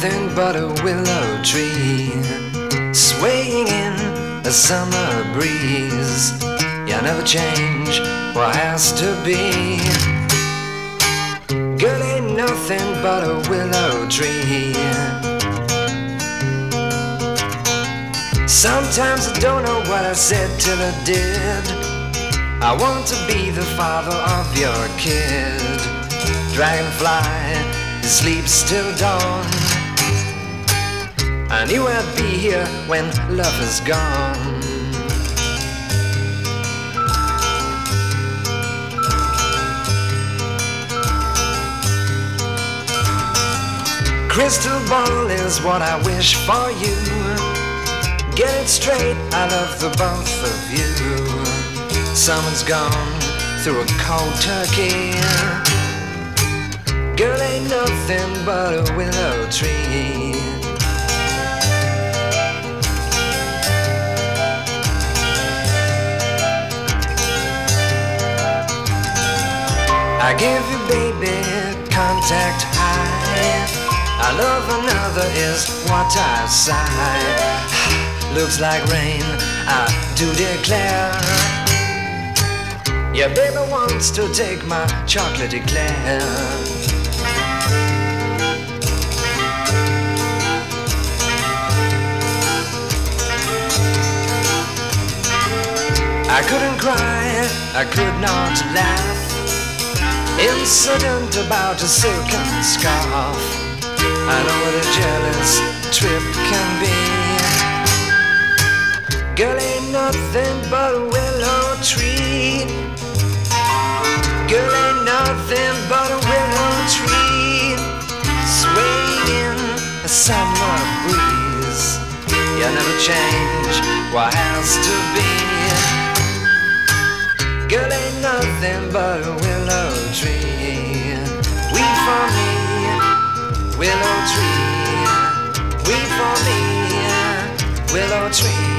nothing but a willow tree, swaying in a summer breeze. You never change what has to be. Girl, ain't nothing but a willow tree. Sometimes I don't know what I said till I did. I want to be the father of your kid. Dragonfly, he sleeps till dawn. I knew I'd be here when love is gone. Crystal ball is what I wish for you. Get it straight, I love the both of you. Summer's gone through a cold turkey. Girl, ain't nothing but a willow tree. I give you, baby, contact high. I love another is what I sigh. Looks like rain, I do declare. Yeah, baby wants to take my chocolate eclair. I couldn't cry, I could not laugh. Incident about a silken scarf. I know what a jealous trip can be. Girl, ain't nothing but a willow tree. Girl, ain't nothing but a willow tree, swaying in a summer breeze. You never change what has to be. Girl, ain't nothing but a willow tree. Weep for me, willow tree. Weep for me, willow tree.